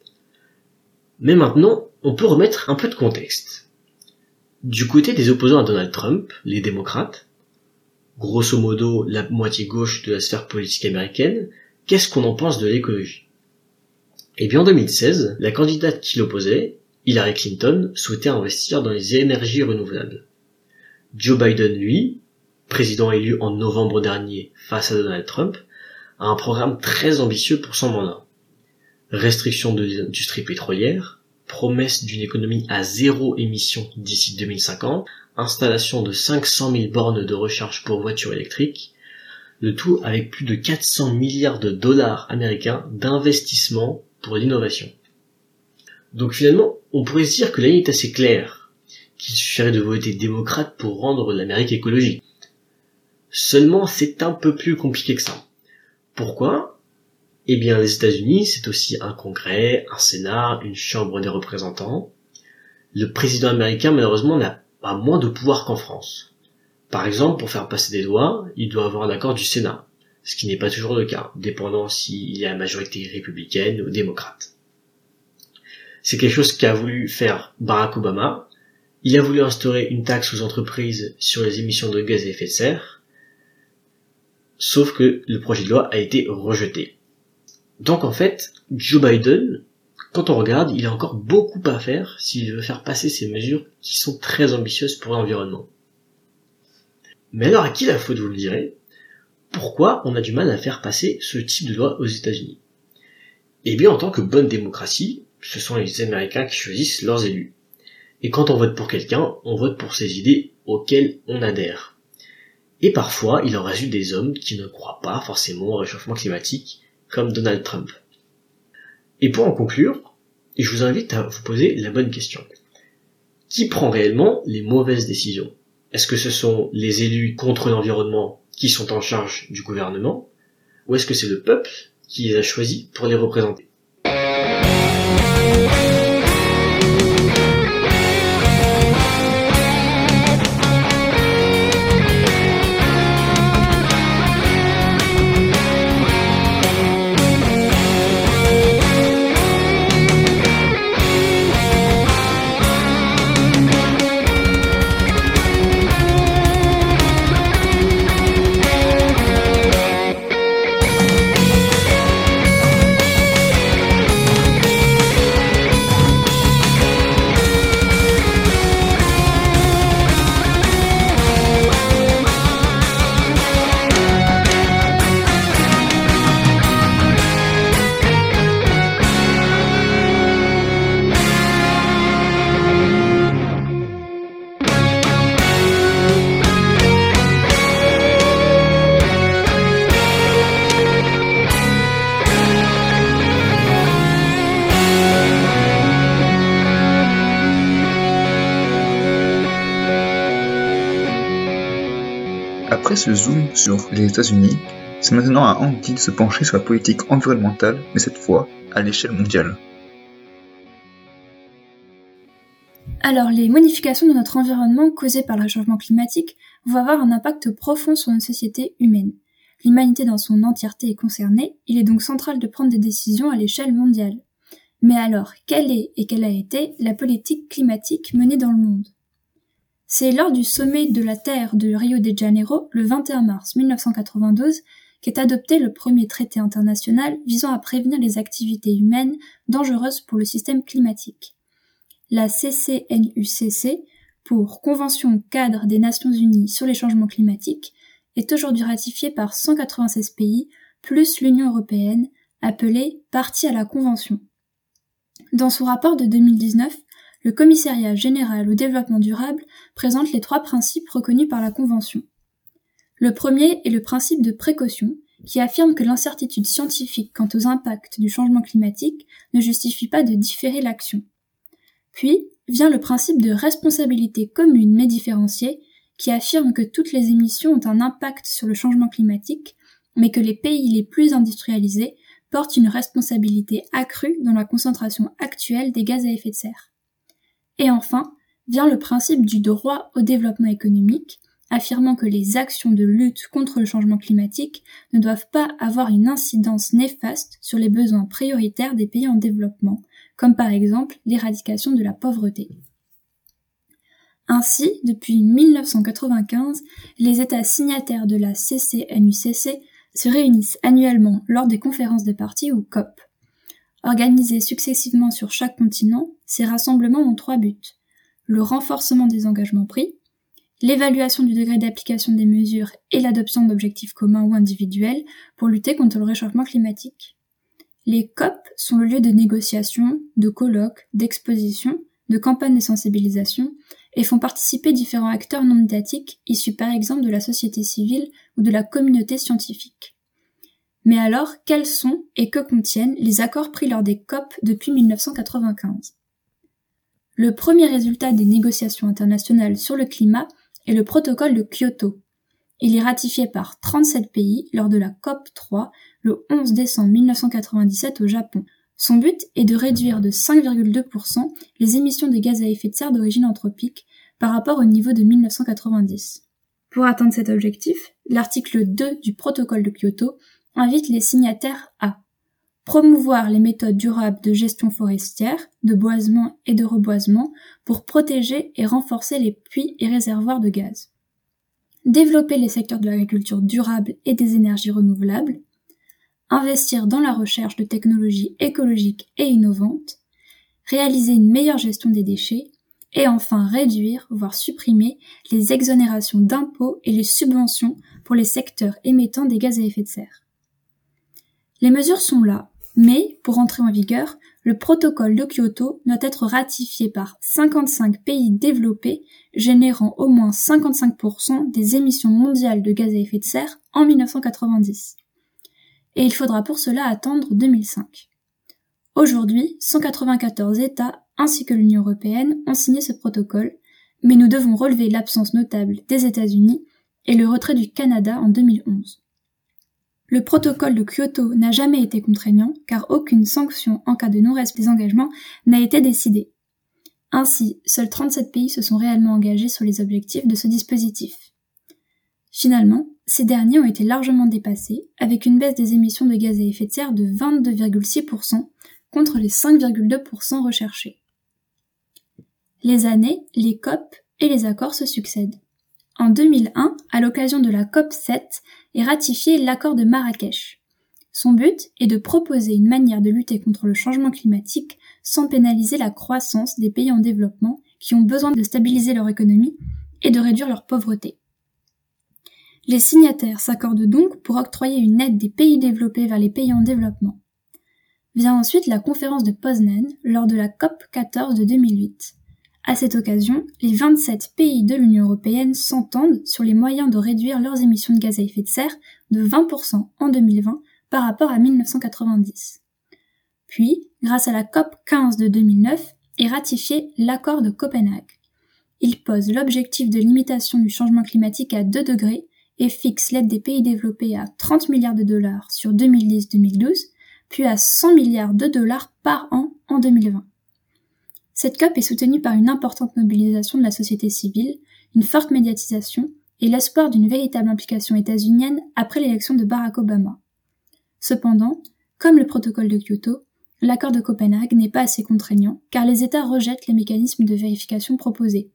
S3: Mais maintenant, on peut remettre un peu de contexte. Du côté des opposants à Donald Trump, les démocrates, grosso modo la moitié gauche de la sphère politique américaine, qu'est-ce qu'on en pense de l'écologie ? Eh bien en 2016, la candidate qui l'opposait, Hillary Clinton, souhaitait investir dans les énergies renouvelables. Joe Biden, lui, président élu en novembre dernier face à Donald Trump, a un programme très ambitieux pour son mandat. Restriction de l'industrie pétrolière, promesse d'une économie à 0 émission d'ici 2050, installation de 500 000 bornes de recharge pour voitures électriques, le tout avec plus de 400 milliards de dollars américains d'investissement pour l'innovation. Donc finalement, on pourrait se dire que la ligne est assez claire, qu'il suffirait de voter démocrate pour rendre l'Amérique écologique. Seulement, c'est un peu plus compliqué que ça. Pourquoi ? Eh bien, les États-Unis, c'est aussi un Congrès, un Sénat, une Chambre des représentants. Le président américain, malheureusement, n'a pas moins de pouvoir qu'en France. Par exemple, pour faire passer des lois, il doit avoir l'accord du Sénat, ce qui n'est pas toujours le cas, dépendant s'il y a majorité républicaine ou démocrate. C'est quelque chose qu'a voulu faire Barack Obama. Il a voulu instaurer une taxe aux entreprises sur les émissions de gaz à effet de serre, sauf que le projet de loi a été rejeté. Donc en fait, Joe Biden, quand on regarde, il a encore beaucoup à faire s'il veut faire passer ces mesures qui sont très ambitieuses pour l'environnement. Mais alors à qui la faute, vous me direz ? Pourquoi on a du mal à faire passer ce type de loi aux États-Unis ? Eh bien en tant que bonne démocratie, ce sont les Américains qui choisissent leurs élus. Et quand on vote pour quelqu'un, on vote pour ses idées auxquelles on adhère. Et parfois, il en résulte des hommes qui ne croient pas forcément au réchauffement climatique, comme Donald Trump. Et pour en conclure, je vous invite à vous poser la bonne question. Qui prend réellement les mauvaises décisions ? Est-ce que ce sont les élus contre l'environnement qui sont en charge du gouvernement ? Ou est-ce que c'est le peuple qui les a choisis pour les représenter ?
S4: Après ce zoom sur les États-Unis, c'est maintenant à Andy de se pencher sur la politique environnementale, mais cette fois à l'échelle mondiale.
S6: Alors, les modifications de notre environnement causées par le réchauffement climatique vont avoir un impact profond sur nos sociétés humaines. L'humanité dans son entièreté est concernée, il est donc central de prendre des décisions à l'échelle mondiale. Mais alors, quelle est et quelle a été la politique climatique menée dans le monde ? C'est lors du sommet de la Terre de Rio de Janeiro, le 21 mars 1992, qu'est adopté le premier traité international visant à prévenir les activités humaines dangereuses pour le système climatique. La CCNUCC, pour Convention cadre des Nations Unies sur les changements climatiques, est aujourd'hui ratifiée par 196 pays, plus l'Union européenne, appelée partie à la Convention. Dans son rapport de 2019, le Commissariat général au développement durable présente les 3 principes reconnus par la Convention. Le premier est le principe de précaution, qui affirme que l'incertitude scientifique quant aux impacts du changement climatique ne justifie pas de différer l'action. Puis vient le principe de responsabilité commune mais différenciée, qui affirme que toutes les émissions ont un impact sur le changement climatique, mais que les pays les plus industrialisés portent une responsabilité accrue dans la concentration actuelle des gaz à effet de serre. Et enfin, vient le principe du droit au développement économique, affirmant que les actions de lutte contre le changement climatique ne doivent pas avoir une incidence néfaste sur les besoins prioritaires des pays en développement, comme par exemple l'éradication de la pauvreté. Ainsi, depuis 1995, les États signataires de la CCNUCC se réunissent annuellement lors des conférences des parties ou COP. Organisés successivement sur chaque continent, ces rassemblements ont 3 buts. Le renforcement des engagements pris, l'évaluation du degré d'application des mesures et l'adoption d'objectifs communs ou individuels pour lutter contre le réchauffement climatique. Les COP sont le lieu de négociations, de colloques, d'expositions, de campagnes de sensibilisation et font participer différents acteurs non étatiques issus par exemple de la société civile ou de la communauté scientifique. Mais alors, quels sont et que contiennent les accords pris lors des COP depuis 1995 ? Le premier résultat des négociations internationales sur le climat est le protocole de Kyoto. Il est ratifié par 37 pays lors de la COP 3 le 11 décembre 1997 au Japon. Son but est de réduire de 5,2% les émissions de gaz à effet de serre d'origine anthropique par rapport au niveau de 1990. Pour atteindre cet objectif, l'article 2 du protocole de Kyoto invite les signataires à promouvoir les méthodes durables de gestion forestière, de boisement et de reboisement pour protéger et renforcer les puits et réservoirs de gaz. Développer les secteurs de l'agriculture durable et des énergies renouvelables. Investir dans la recherche de technologies écologiques et innovantes. Réaliser une meilleure gestion des déchets. Et enfin réduire, voire supprimer, les exonérations d'impôts et les subventions pour les secteurs émettant des gaz à effet de serre. Les mesures sont là, mais, pour entrer en vigueur, le protocole de Kyoto doit être ratifié par 55 pays développés, générant au moins 55% des émissions mondiales de gaz à effet de serre en 1990. Et il faudra pour cela attendre 2005. Aujourd'hui, 194 États ainsi que l'Union européenne ont signé ce protocole, mais nous devons relever l'absence notable des États-Unis et le retrait du Canada en 2011. Le protocole de Kyoto n'a jamais été contraignant car aucune sanction en cas de non-respect des engagements n'a été décidée. Ainsi, seuls 37 pays se sont réellement engagés sur les objectifs de ce dispositif. Finalement, ces derniers ont été largement dépassés avec une baisse des émissions de gaz à effet de serre de 22,6% contre les 5,2% recherchés. Les années, les COP et les accords se succèdent. En 2001, à l'occasion de la COP 7, est ratifié l'accord de Marrakech. Son but est de proposer une manière de lutter contre le changement climatique sans pénaliser la croissance des pays en développement qui ont besoin de stabiliser leur économie et de réduire leur pauvreté. Les signataires s'accordent donc pour octroyer une aide des pays développés vers les pays en développement. Vient ensuite la conférence de Poznan lors de la COP 14 de 2008. À cette occasion, les 27 pays de l'Union européenne s'entendent sur les moyens de réduire leurs émissions de gaz à effet de serre de 20% en 2020 par rapport à 1990. Puis, grâce à la COP 15 de 2009, est ratifié l'accord de Copenhague. Il pose l'objectif de limitation du changement climatique à 2 degrés et fixe l'aide des pays développés à 30 milliards de dollars sur 2010-2012, puis à 100 milliards de dollars par an en 2020. Cette COP est soutenue par une importante mobilisation de la société civile, une forte médiatisation et l'espoir d'une véritable implication états-unienne après l'élection de Barack Obama. Cependant, comme le protocole de Kyoto, l'accord de Copenhague n'est pas assez contraignant car les États rejettent les mécanismes de vérification proposés.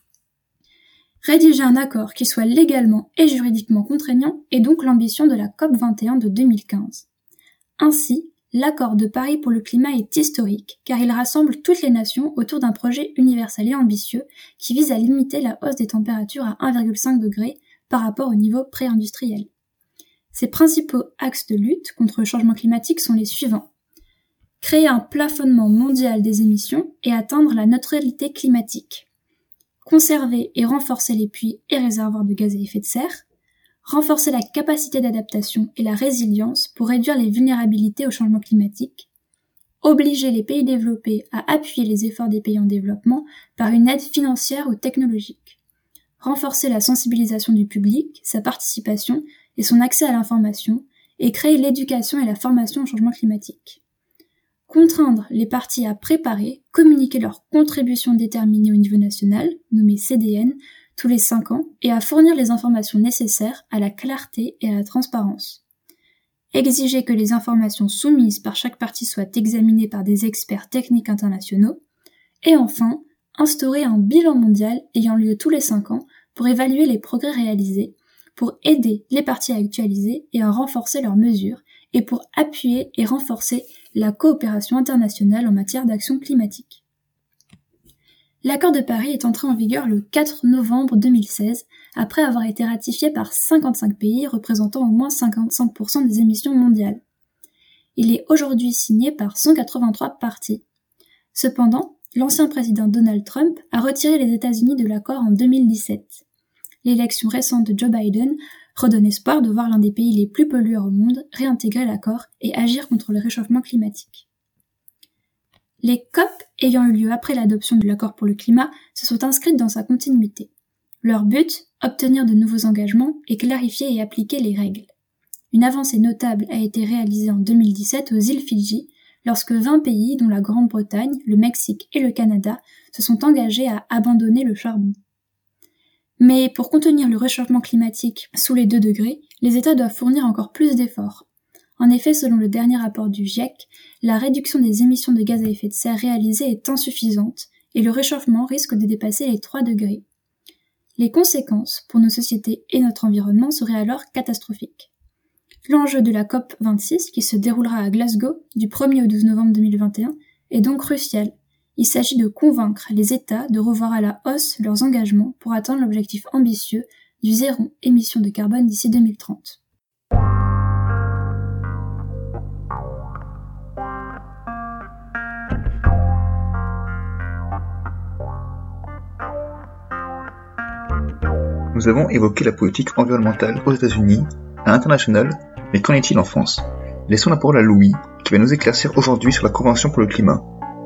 S6: Rédiger un accord qui soit légalement et juridiquement contraignant est donc l'ambition de la COP21 de 2015. Ainsi, l'accord de Paris pour le climat est historique car il rassemble toutes les nations autour d'un projet universel et ambitieux qui vise à limiter la hausse des températures à 1,5 degré par rapport au niveau pré-industriel. Ses principaux axes de lutte contre le changement climatique sont les suivants. Créer un plafonnement mondial des émissions et atteindre la neutralité climatique. Conserver et renforcer les puits et réservoirs de gaz à effet de serre. Renforcer la capacité d'adaptation et la résilience pour réduire les vulnérabilités au changement climatique. Obliger les pays développés à appuyer les efforts des pays en développement par une aide financière ou technologique. Renforcer la sensibilisation du public, sa participation et son accès à l'information, et créer l'éducation et la formation au changement climatique. Contraindre les parties à préparer, communiquer leurs contributions déterminées au niveau national, nommées CDN, tous les 5 ans, et à fournir les informations nécessaires à la clarté et à la transparence. Exiger que les informations soumises par chaque partie soient examinées par des experts techniques internationaux. Et enfin, instaurer un bilan mondial ayant lieu tous les 5 ans pour évaluer les progrès réalisés, pour aider les parties à actualiser et à renforcer leurs mesures, et pour appuyer et renforcer la coopération internationale en matière d'action climatique. L'accord de Paris est entré en vigueur le 4 novembre 2016, après avoir été ratifié par 55 pays représentant au moins 55% des émissions mondiales. Il est aujourd'hui signé par 183 parties. Cependant, l'ancien président Donald Trump a retiré les États-Unis de l'accord en 2017. L'élection récente de Joe Biden redonne espoir de voir l'un des pays les plus pollueurs au monde réintégrer l'accord et agir contre le réchauffement climatique. Les COP ayant eu lieu après l'adoption de l'accord pour le climat se sont inscrites dans sa continuité. Leur but, obtenir de nouveaux engagements et clarifier et appliquer les règles. Une avancée notable a été réalisée en 2017 aux îles Fidji, lorsque 20 pays, dont la Grande-Bretagne, le Mexique et le Canada, se sont engagés à abandonner le charbon. Mais pour contenir le réchauffement climatique sous les 2 degrés, les États doivent fournir encore plus d'efforts. En effet, selon le dernier rapport du GIEC, la réduction des émissions de gaz à effet de serre réalisée est insuffisante et le réchauffement risque de dépasser les 3 degrés. Les conséquences pour nos sociétés et notre environnement seraient alors catastrophiques. L'enjeu de la COP26, qui se déroulera à Glasgow du 1er au 12 novembre 2021, est donc crucial. Il s'agit de convaincre les États de revoir à la hausse leurs engagements pour atteindre l'objectif ambitieux du zéro émission de carbone d'ici 2030.
S4: Nous avons évoqué la politique environnementale aux États-Unis, à l'international, mais qu'en est-il en France? Laissons la parole à Louis, qui va nous éclaircir aujourd'hui sur la Convention pour le climat.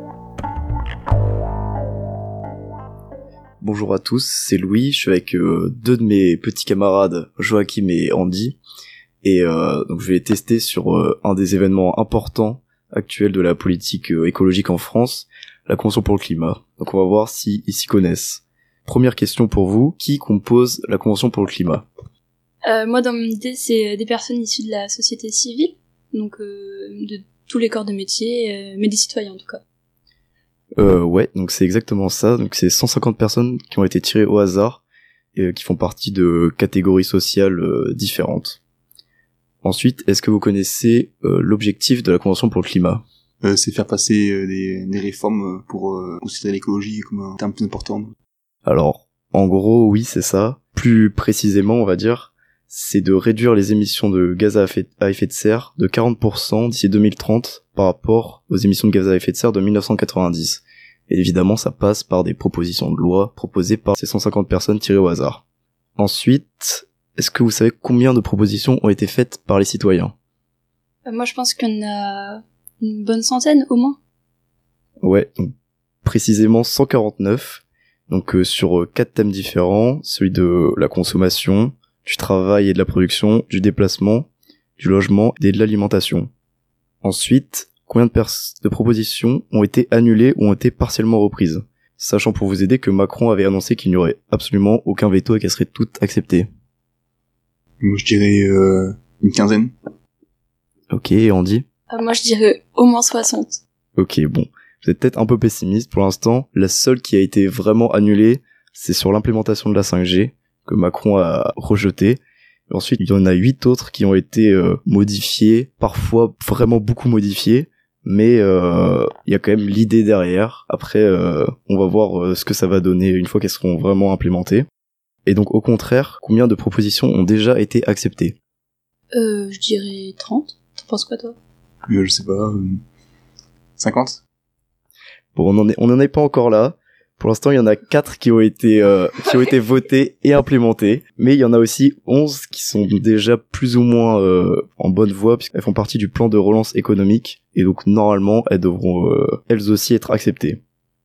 S7: Bonjour à tous, c'est Louis, je suis avec 2 de mes petits camarades, Joachim et Andy, et donc je vais tester sur un des événements importants actuels de la politique écologique en France, la Convention pour le climat. Donc on va voir s'ils s'y connaissent. Première question pour vous, qui compose la Convention pour le climat?
S8: Moi, dans mon idée, c'est des personnes issues de la société civile, donc de tous les corps de métier, mais des citoyens en tout cas.
S7: Ouais, donc c'est exactement ça. Donc c'est 150 personnes qui ont été tirées au hasard et qui font partie de catégories sociales différentes. Ensuite, est-ce que vous connaissez l'objectif de la Convention pour le climat?
S9: C'est faire passer des réformes pour considérer l'écologie comme un terme plus important.
S7: Alors, en gros, oui, c'est ça. Plus précisément, on va dire, c'est de réduire les émissions de gaz à effet de serre de 40% d'ici 2030 par rapport aux émissions de gaz à effet de serre de 1990. Et évidemment, ça passe par des propositions de loi proposées par ces 150 personnes tirées au hasard. Ensuite, est-ce que vous savez combien de propositions ont été faites par les citoyens?
S8: Moi, je pense qu'il y en a une bonne centaine, au moins.
S7: Ouais, donc, précisément 149. Donc sur 4 thèmes différents, celui de la consommation, du travail et de la production, du déplacement, du logement et de l'alimentation. Ensuite, combien de propositions ont été annulées ou ont été partiellement reprises, sachant pour vous aider que Macron avait annoncé qu'il n'y aurait absolument aucun veto et qu'elles seraient toutes acceptées.
S9: Moi, je dirais une quinzaine.
S7: Ok, et Andy ?
S8: Moi, je dirais au moins 60.
S7: Ok, bon. Vous êtes peut-être un peu pessimiste pour l'instant. La seule qui a été vraiment annulée, c'est sur l'implémentation de la 5G, que Macron a rejetée. Et ensuite, il y en a 8 autres qui ont été modifiées, parfois vraiment beaucoup modifiées, mais il y a quand même l'idée derrière. Après, on va voir ce que ça va donner une fois qu'elles seront vraiment implémentées. Et donc, au contraire, combien de propositions ont déjà été acceptées ?
S8: Je dirais 30. T'en penses quoi, toi ?
S9: Je sais pas, 50 ?
S7: Bon, on en est pas encore là. Pour l'instant, il y en a 4 qui ont été votées et implémentées, mais il y en a aussi 11 qui sont déjà plus ou moins en bonne voie puisqu'elles font partie du plan de relance économique et donc normalement elles devront elles aussi être acceptées.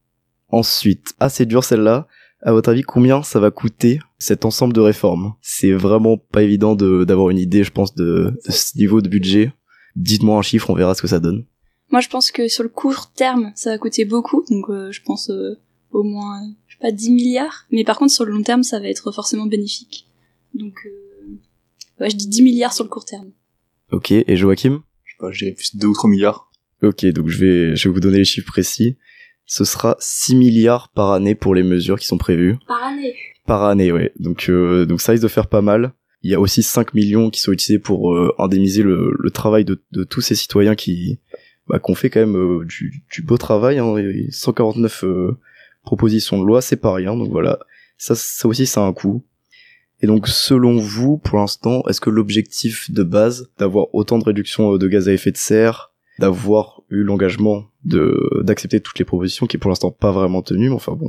S7: Ensuite, assez dur celle-là. À votre avis, combien ça va coûter cet ensemble de réformes ? C'est vraiment pas évident d'avoir une idée, je pense, de ce niveau de budget. Dites-moi un chiffre, on verra ce que ça donne.
S8: Moi, je pense que sur le court terme, ça va coûter beaucoup, donc je pense au moins, je sais pas, 10 milliards. Mais par contre, sur le long terme, ça va être forcément bénéfique. Donc, ouais, je dis 10 milliards sur le court terme.
S7: Ok, et Joachim ?
S9: Je sais pas, je dirais plus 2 ou 3 milliards.
S7: Ok, donc je vais vous donner les chiffres précis. Ce sera 6 milliards par année pour les mesures qui sont prévues.
S8: Par année ?
S7: Par année, ouais. Donc ça risque de faire pas mal. Il y a aussi 5 millions qui sont utilisés pour indemniser le travail de tous ces citoyens qui ont fait quand même du beau travail. Hein, 149 propositions de loi, c'est pas rien. Donc voilà, ça aussi, ça a un coût. Et donc, selon vous, pour l'instant, est-ce que l'objectif de base d'avoir autant de réduction de gaz à effet de serre, d'avoir eu l'engagement d'accepter toutes les propositions, qui est pour l'instant pas vraiment tenue, mais enfin bon,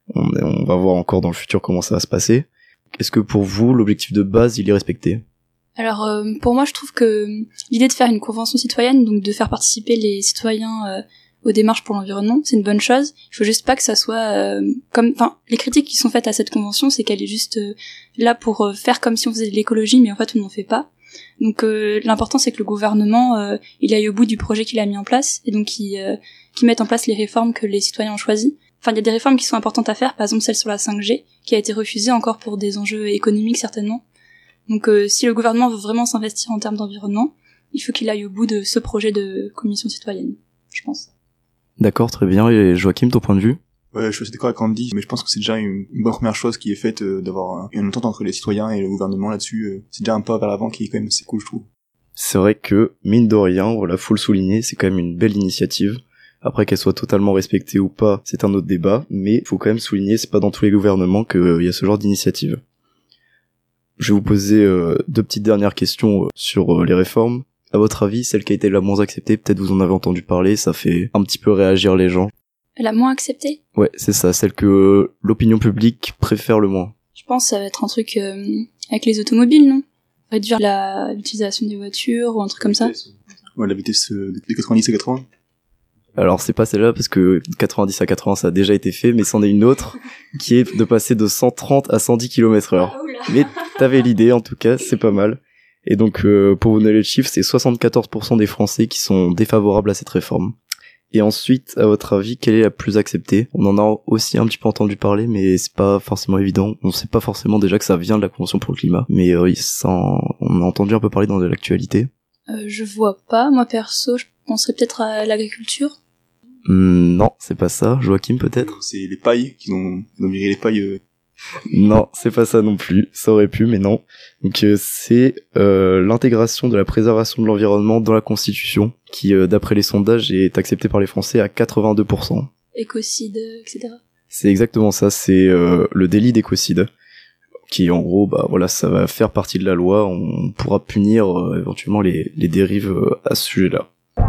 S7: on va voir encore dans le futur comment ça va se passer. Est-ce que pour vous, l'objectif de base, il est respecté ?
S8: Alors, pour moi, je trouve que l'idée de faire une convention citoyenne, donc de faire participer les citoyens aux démarches pour l'environnement, c'est une bonne chose. Il faut juste pas que ça soit les critiques qui sont faites à cette convention, c'est qu'elle est juste là pour faire comme si on faisait de l'écologie, mais en fait, on n'en fait pas. Donc, l'important, c'est que le gouvernement, il aille au bout du projet qu'il a mis en place, et donc qu'il mette en place les réformes que les citoyens ont choisies. Enfin, il y a des réformes qui sont importantes à faire, par exemple celle sur la 5G, qui a été refusée encore pour des enjeux économiques certainement. Donc si le gouvernement veut vraiment s'investir en termes d'environnement, il faut qu'il aille au bout de ce projet de commission citoyenne, je pense. D'accord, très bien. Et Joachim, ton point de vue ?
S9: Ouais, je suis d'accord avec Andy, mais je pense que c'est déjà une bonne première chose qui est faite d'avoir une entente entre les citoyens et le gouvernement là-dessus. C'est déjà un pas vers l'avant qui est quand même assez cool, je trouve.
S7: C'est vrai que, mine de rien, voilà, faut le souligner, c'est quand même une belle initiative. Après qu'elle soit totalement respectée ou pas, c'est un autre débat, mais faut quand même souligner, c'est pas dans tous les gouvernements qu'il y a ce genre d'initiative. Je vais vous poser 2 petites dernières questions sur les réformes. À votre avis, celle qui a été la moins acceptée, peut-être vous en avez entendu parler, ça fait un petit peu réagir les gens.
S8: La moins acceptée ?
S7: Ouais, c'est ça, celle que l'opinion publique préfère le moins.
S8: Je pense que ça va être un truc avec les automobiles, non ? Réduire l'utilisation des voitures ou un truc comme ça.
S9: Ouais, la vitesse de 90 à 80.
S7: Alors c'est pas celle-là parce que 90 à 80 ça a déjà été fait, mais c'en est une autre qui est de passer de 130 à 110 km/h. Mais t'avais l'idée en tout cas, c'est pas mal. Et donc pour vous donner le chiffre, c'est 74% des Français qui sont défavorables à cette réforme. Et ensuite, à votre avis, quelle est la plus acceptée ? On en a aussi un petit peu entendu parler, mais c'est pas forcément évident. On sait pas forcément déjà que ça vient de la Convention pour le climat, mais on a entendu un peu parler dans l'actualité.
S8: Je vois pas. Moi perso, je penserais peut-être à l'agriculture.
S7: Non, c'est pas ça. Joachim, peut-être ?
S9: C'est les pailles qui ont viré les pailles.
S7: Non, c'est pas ça non plus. Ça aurait pu, mais non. Donc c'est l'intégration de la préservation de l'environnement dans la Constitution, qui, d'après les sondages, est acceptée par les Français à 82%.
S8: Écocide, etc.
S7: C'est exactement ça. C'est le délit d'écocide, qui en gros, voilà, ça va faire partie de la loi. On pourra punir éventuellement les dérives à ce sujet-là.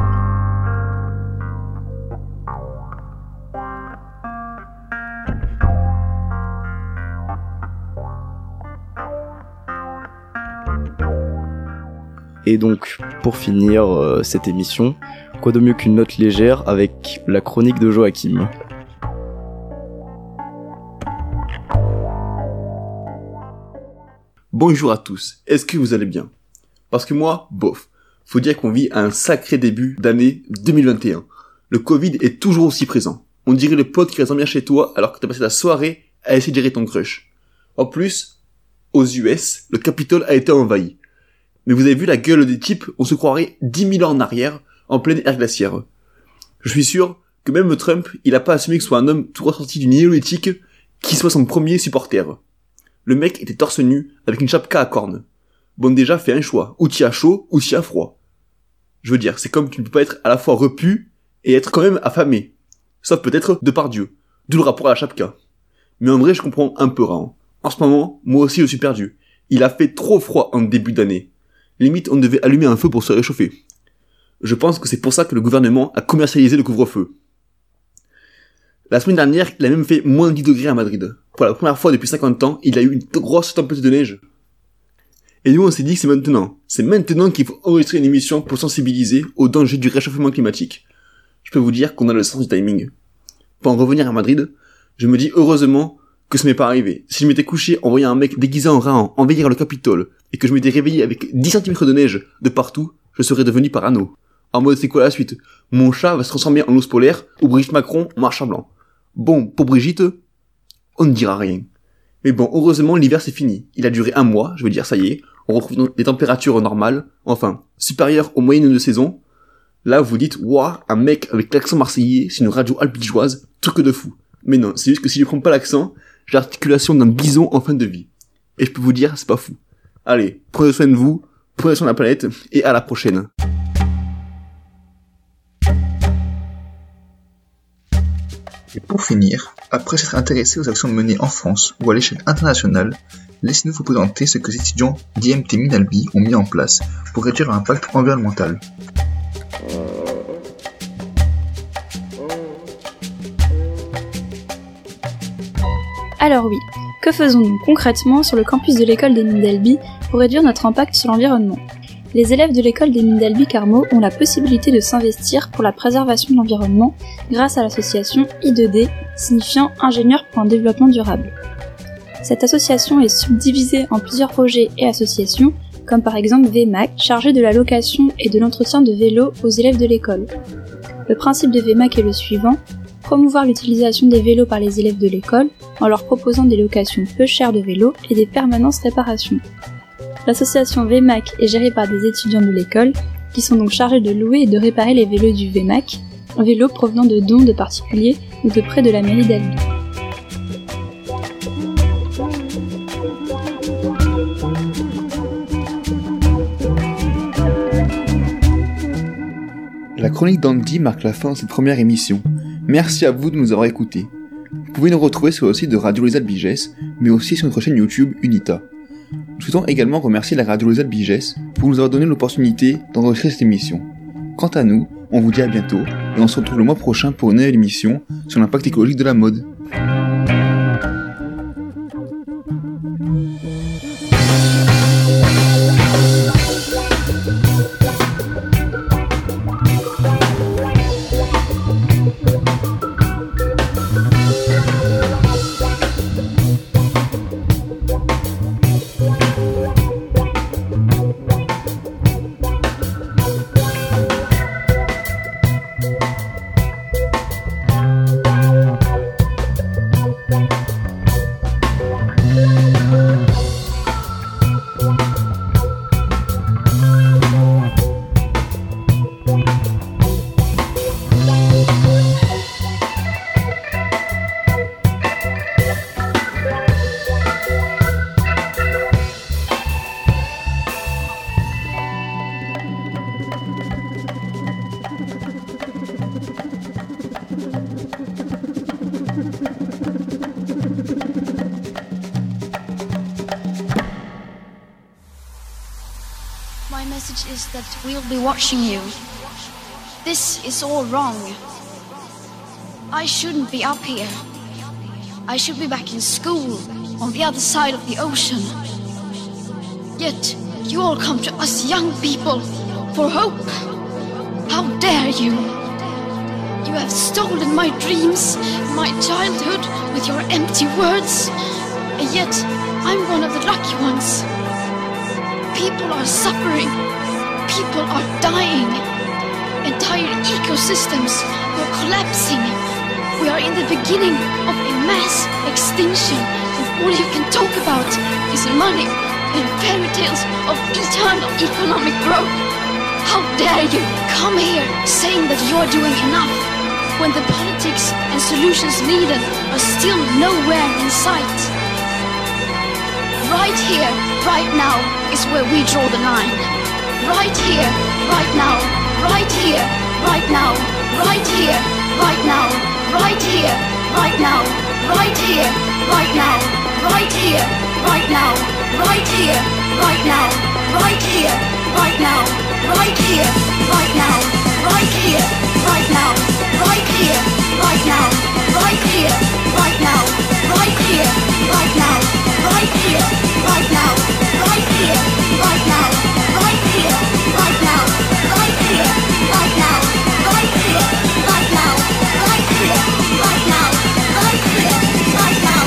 S7: Et donc, pour finir cette émission, quoi de mieux qu'une note légère avec la chronique de Joachim.
S10: Bonjour à tous, est-ce que vous allez bien? Parce que moi, bof. Faut dire qu'on vit un sacré début d'année 2021. Le Covid est toujours aussi présent. On dirait le pote qui reste bien chez toi alors que t'as passé la soirée à essayer de gérer ton crush. En plus, aux US, le Capitole a été envahi. Mais vous avez vu la gueule des types, on se croirait 10 000 ans en arrière, en pleine ère glaciaire. Je suis sûr que même Trump, il a pas assumé que ce soit un homme tout ressorti du néolithique qui soit son premier supporter. Le mec était torse nu, avec une chapka à cornes. Bon déjà, fais un choix, ou t'y as chaud, ou t'y as froid. Je veux dire, c'est comme tu ne peux pas être à la fois repu et être quand même affamé. Sauf peut-être Depardieu, d'où le rapport à la chapka. Mais en vrai, je comprends un peu Raon. En ce moment, moi aussi je suis perdu. Il a fait trop froid en début d'année. Limite, on devait allumer un feu pour se réchauffer. Je pense que c'est pour ça que le gouvernement a commercialisé le couvre-feu. La semaine dernière, il a même fait moins 10 degrés à Madrid. Pour la première fois depuis 50 ans, il a eu une grosse tempête de neige. Et nous, on s'est dit que c'est maintenant. C'est maintenant qu'il faut enregistrer une émission pour sensibiliser au danger du réchauffement climatique. Je peux vous dire qu'on a le sens du timing. Pour en revenir à Madrid, je me dis heureusement que ce m'est pas arrivé. Si je m'étais couché en voyant un mec déguisé en Raon envahir le Capitole, et que je m'étais réveillé avec 10 cm de neige de partout, je serais devenu parano. En mode, c'est quoi la suite? Mon chat va se transformer en ours polaire, ou Brigitte Macron en marche à blanc. Bon, pour Brigitte, on ne dira rien. Mais bon, heureusement, l'hiver c'est fini. Il a duré 1 mois, je veux dire, ça y est. On retrouve donc des températures normales, enfin, supérieures aux moyennes de saison. Là, vous dites, ouah, un mec avec l'accent marseillais, c'est une radio albigeoise, truc de fou. Mais non, c'est juste que si je prends pas l'accent, j'ai l'articulation d'un bison en fin de vie. Et je peux vous dire, c'est pas fou. Allez, prenez soin de vous, prenez soin de la planète, et à la prochaine.
S4: Et pour finir, après s'être intéressé aux actions menées en France ou à l'échelle internationale, laissez-nous vous présenter ce que les étudiants d'IMT Minalbi ont mis en place pour réduire l'impact environnemental.
S8: Alors oui, que faisons-nous concrètement sur le campus de l'école des mines d'Albi pour réduire notre impact sur l'environnement? Les élèves de l'école des mines d'Albi Carmaux ont la possibilité de s'investir pour la préservation de l'environnement grâce à l'association I2D, signifiant Ingénieurs pour un développement durable. Cette association est subdivisée en plusieurs projets et associations, comme par exemple VMAC, chargé de la location et de l'entretien de vélos aux élèves de l'école. Le principe de VMAC est le suivant: promouvoir l'utilisation des vélos par les élèves de l'école en leur proposant des locations peu chères de vélos et des permanences réparations. L'association VMAC est gérée par des étudiants de l'école, qui sont donc chargés de louer et de réparer les vélos du VMAC, vélos provenant de dons de particuliers ou de prêts de la mairie d'Albi.
S10: La chronique d'Andy marque la fin de cette première émission. Merci à vous de nous avoir écoutés. Vous pouvez nous retrouver sur le site de Radio Les Albiges, mais aussi sur notre chaîne YouTube Unita. Nous souhaitons également remercier la Radio Les Albiges pour nous avoir donné l'opportunité d'enregistrer cette émission. Quant à nous, on vous dit à bientôt et on se retrouve le mois prochain pour une nouvelle émission sur l'impact écologique de la mode.
S11: My message is that we'll be watching you. This is all wrong. I shouldn't be up here. I should be back in school, on the other side of the ocean. Yet, you all come to us young people for hope. How dare you? You have stolen my dreams, my childhood, with your empty words. And yet, I'm one of the lucky ones. People are suffering. People are dying. Entire ecosystems are collapsing. We are in the beginning of a mass extinction, and all you can talk about is money and fairy tales of eternal economic growth. How dare you come here saying that you're doing enough when the politics and solutions needed are still nowhere in sight? Right here, right now is where we draw the line. Right here, right now, right here, right now, right here, right now, right here, right now, right here, right now, right here, right now, right here, right now, right here, right now, right here, right now, right here, right now, right here, right now, right here, right now, right here, right now, right here, right now, right here, right now, right here, right now, right here, right now, right here, right now, right here, right now, right here, right now.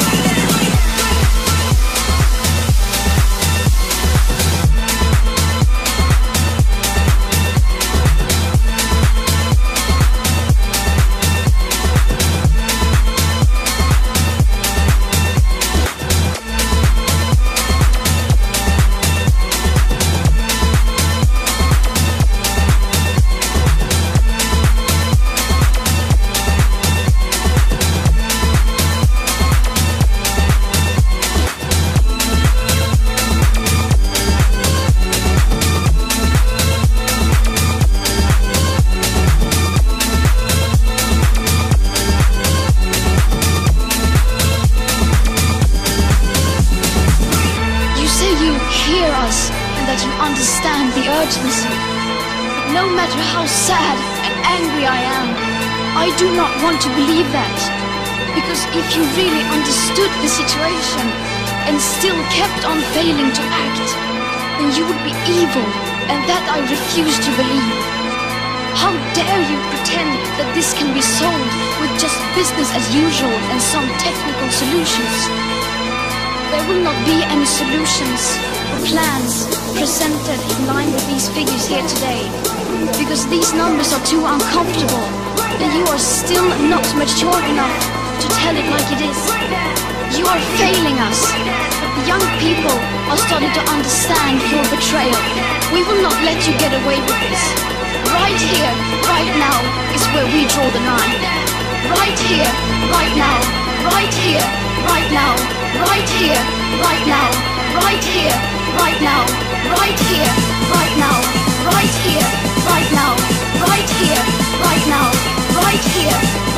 S11: No matter how sad and angry I am, I do not want to believe that. Because if you really understood the situation and still kept on failing to act, then you would be evil, and that I refuse to believe. How dare you pretend that this can be solved with just business as usual and some technical solutions? There will not be any solutions or plans presented in line with these figures here today, because these numbers are too uncomfortable, and you are still not mature enough to tell it like it is. You are failing us, but the young people are starting to understand your betrayal. We will not let you get away with this. Right here, right now, is where we draw the line. Right here, right now, right here, right now, right here, right now, right here, right now, right here, right now, right here, right now, right here, right now, right here,